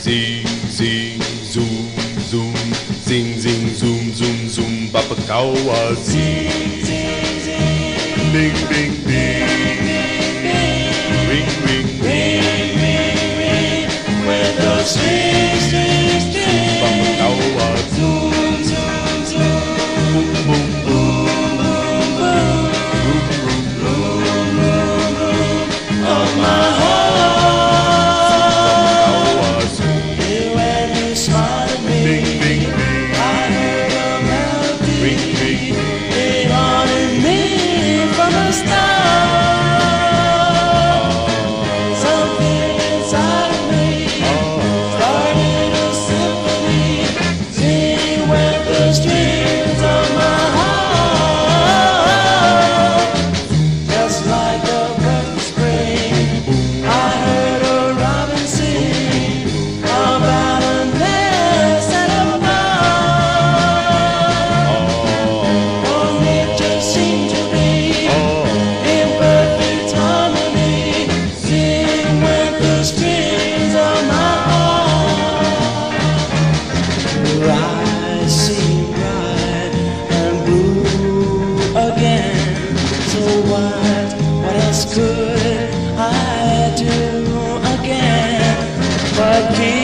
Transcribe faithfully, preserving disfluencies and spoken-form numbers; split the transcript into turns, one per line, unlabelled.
zing, zing, zoom, zoom, zing, zing, zoom, zoom, zoom, Bapakawa, zing, zing, zing, bing, bing, bing, ring, ring, ring, ring, ring, when the string, string, string, Bapakawa, zoom, zoom, zoom, boom, boom, boom, boom, boom, boom, boom, boom, boom, boom, on my heart.
Could I do again but keep